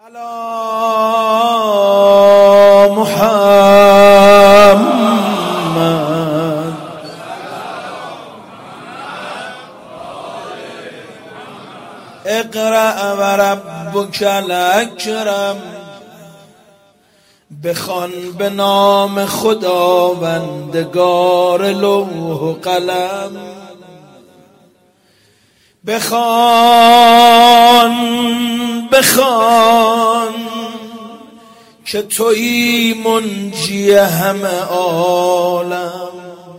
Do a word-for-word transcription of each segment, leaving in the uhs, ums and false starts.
محمد اقرأ و ربک الاکرم، بخوان به نام خداوندگار لوح و قلم. بخوان بخوان که تویی منجی همه عالم.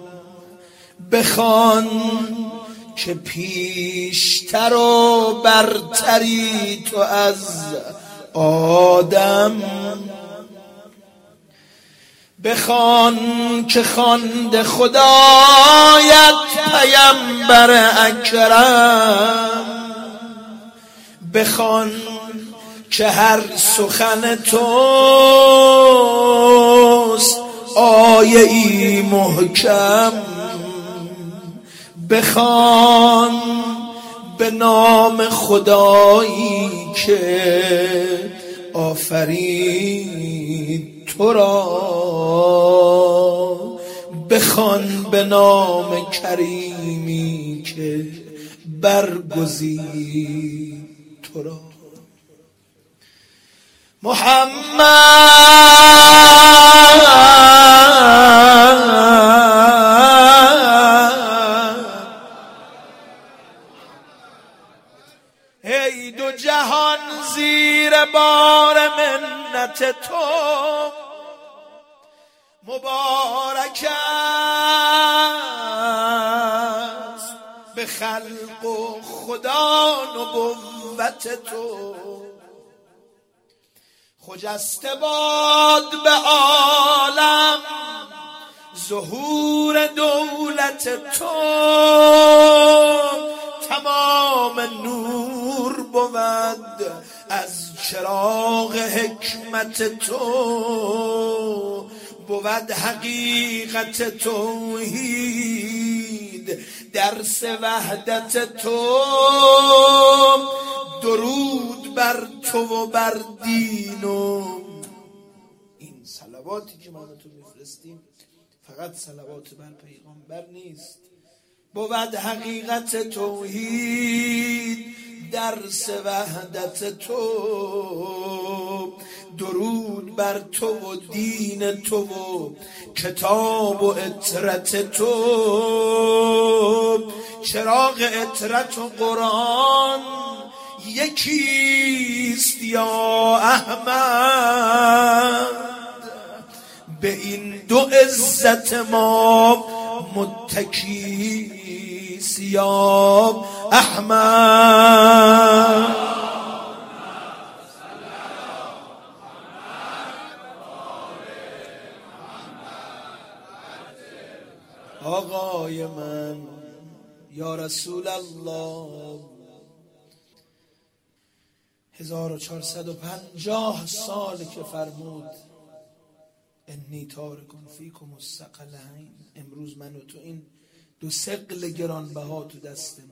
بخوان که پیشتر و برتری تو از آدم. بخوان که خوانده خدایت پیامبر اکرم. بخوان که هر سخن توست آیه ای محکم. بخوان به نام خدایی که آفرید تو را. بخوان به نام کریمی که برگزید تو را. محمد ای دو جهان زیر بار منت تو، مبارک است به خلق و خدا نبوت تو. خجسته باد به عالم ظهور دولت تو. تمام نور بود از چراغ حکمت تو. بود حقیقت توحید درس وحدت تو. درود بر تو و بر دین و این صلواتی که ما تو میفرستیم فقط صلوات بر پیغمبر نیست. بود حقیقت توحید درس وحدت تو. درود بر تو و دین تو و کتاب و اطرت تو. چراغ اطرت و قرآن یکیست یا احمد. به این دو عزت ما متکیست یا احمد. آقای من یا رسول الله، هزار و چهارصد و پنجاه سال که فرمود انی تارکم فیکم الثقلین. امروز من و تو این دو ثقل گرانبها تو دستمونه.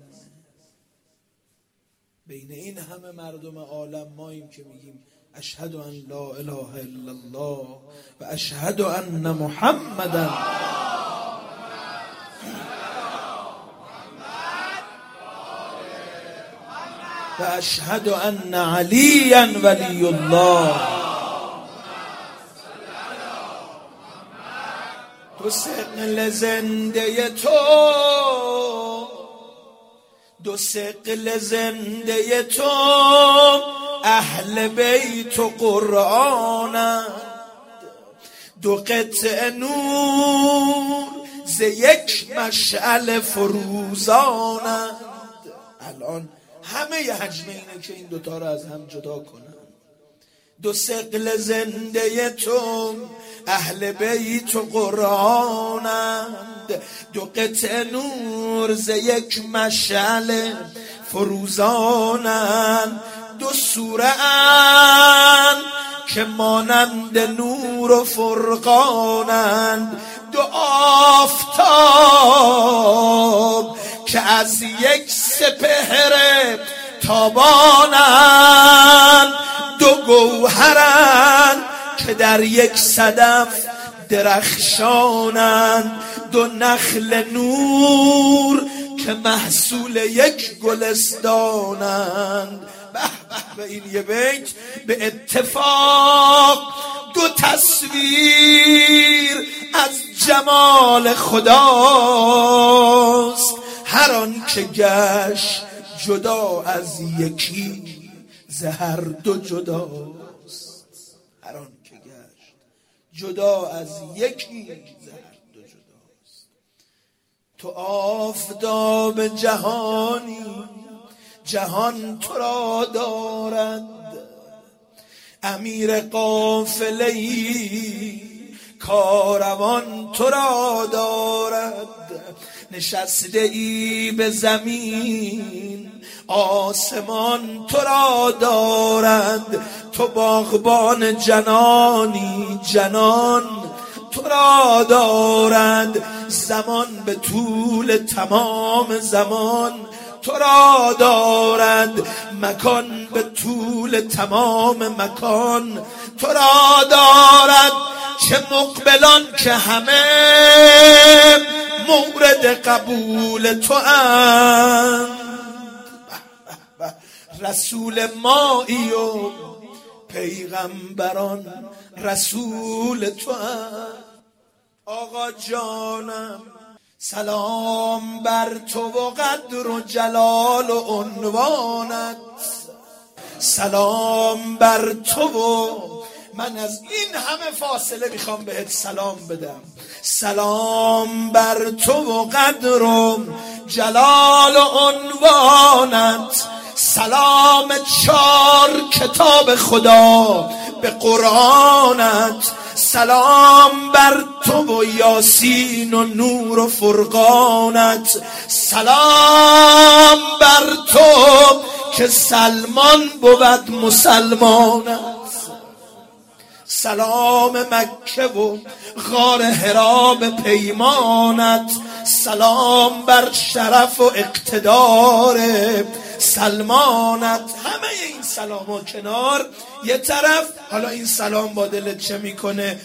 بین این همه مردم عالم ماییم که میگیم اشهد ان لا اله الا الله و اشهد ان محمدا و اشهد ان علیا ولی الله. دو ثقل زنده تو، دو ثقل زنده تو اهل بیت و قرآنند. دو قطع نور ز یک مشعل فروزانند. الان همه ی حجم اینه که این دوتا رو از هم جدا کنن. دو ثقل زنده تو اهل بیت و قرآنند. دو قطع نور ز یک مشعل فروزانند. دو سوره اند که مانند نور و فرقانند. دو آفتاب که از یک سپهر تابانند. دو گوهرند که در یک صدف درخشانند، دو نخل نور که محصول یک گلستانند. به به این یه بیت به اتفاق دو تصویر از جمال خداست، هر آن که گشت جدا از یکی ز هر دو جداست. هر آن که گشت جدا از یکی ز هر دو جداست. تو آفتاب جهانی جهان تو را دارد، امیر قافله‌ای کاروان تو را دارد. نشسته ای به زمین آسمان تو را دارد، تو باغبان جنانی جنان تو را دارد. زمان به طول تمام زمان تو را دارد، مکان به طول تمام مکان تو را دارد. چه مقبلان که همه مورد قبول تو اند، رسول مایی و پیغمبران رسول تو اند. آقا جانم سلام بر تو و قدر و جلال و عنوانت، سلام بر تو و من از این همه فاصله میخوام بهت سلام بدم. سلام بر تو و قدر و جلال و عنوانت، سلام چار کتاب خدا به قرآنت، سلام بر تو و یاسین و نور و فرقانت، سلام بر تو که سلمان بود مسلمانت، سلام مکه و غار حرا به پیمانت، سلام بر شرف و اقتدار سلمانت. همه این سلام و کنار یه طرف، حالا این سلام با دلت چه میکنه؟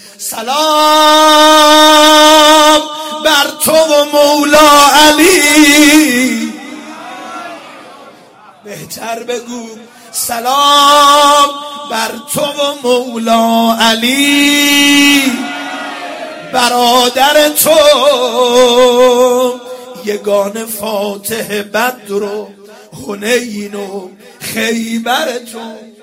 سلام بر تو و مولا علی، بهتر بگو سلام بر تو و مولا علی، برادر تو یگان فاتح بدر و حنین و خیبر تو.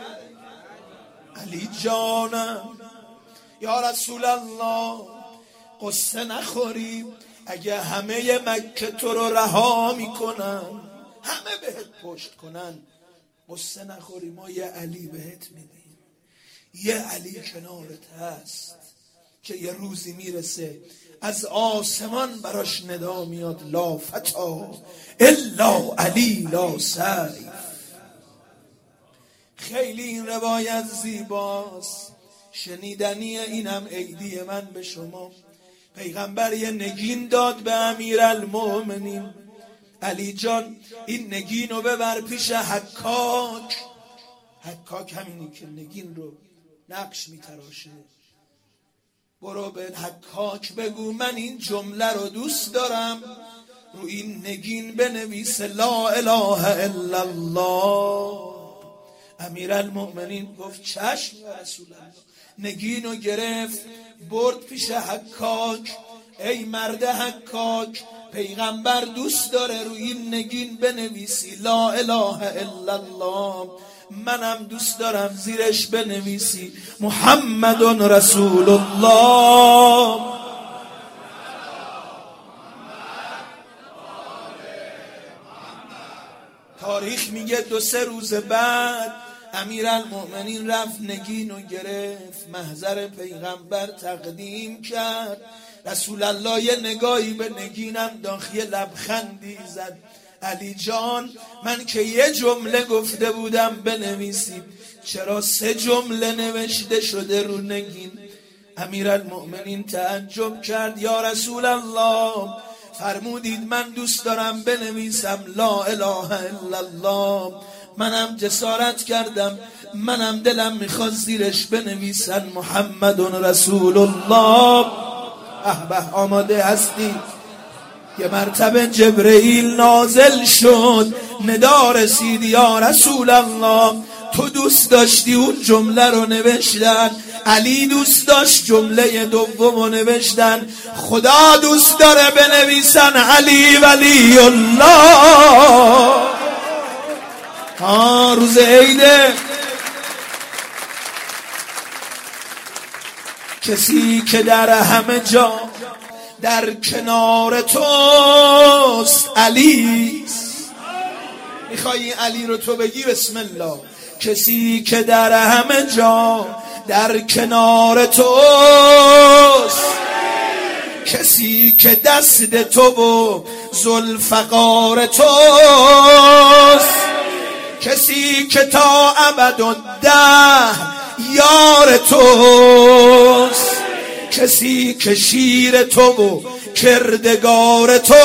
علی جانم یا رسول الله قصه نخوری اگه همه مکه تو رو رها میکنن، همه بهت پشت کنن، قصه نخوری، ما یه علی بهت میدیم، یه علی کنارت هست که یه روزی میرسه از آسمان براش ندا میاد لا فتا الا علی لا سیف. خیلی این روایت زیباست، شنیدنی اینم عیدی من به شما. پیغمبر یه نگین داد به امیرالمومنین، علی جان این نگین رو ببر پیش حکاک. حکاک همینی که نگین رو نقش میتراشه. برو به حکاک بگو من این جمله رو دوست دارم، رو این نگین بنویس لا اله الا الله. امیرالمؤمنین گفت چشم یا رسول الله. نگین رو گرفت برد پیش حکاک. ای مرد حکاک، پیغمبر دوست داره رو این نگین بنویسی لا اله الا الله، منم دوست دارم زیرش بنویسی محمد رسول الله. تاریخ میگه دو سه روز بعد امیرالمؤمنین رفت نگین و گرفت، محضر پیغمبر تقدیم کرد. رسول الله یه نگاهی به نگینم داخل لبخندی زد. علی جان من که یه جمله گفته بودم بنویسیم، چرا سه جمله نوشته شده رو نگین؟ امیرالمؤمنین تعجب کرد. یا رسول الله فرمودید من دوست دارم بنویسم لا اله الا الله، منم جسارت کردم منم دلم میخواد زیرش بنویسن محمد رسول الله. به آماده هستی؟ یه مرتبه جبرئیل نازل شد، ندا رسید یا رسول الله تو دوست داشتی اون جمله رو نوشتن، علی دوست داشت جمله دوم رو نوشتن، خدا دوست داره بنویسن علی ولی الله. ها روز عیده. کسی که در همه جا در کنار توست علیست. میخوایی علی رو تو بگی؟ بسم الله. کسی که در همه جا در کنار توست، کسی که دست تو و ذوالفقار توست، کسی که تا ابدالدهر یار توست، کسی که شیر تو و کردگار توست،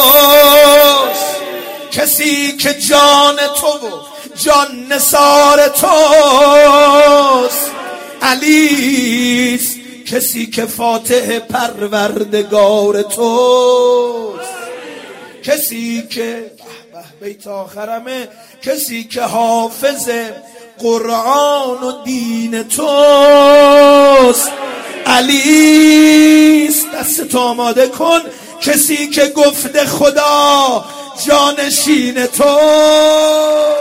کسی که جان تو و جان نثار توست علیست، کسی که فاتح پروردگار توست، کسی که بیت آخرمه، کسی که حافظ قرآن و دین توست علیست. دستتو آماده کن. کسی که گفته خدا جانشین توست.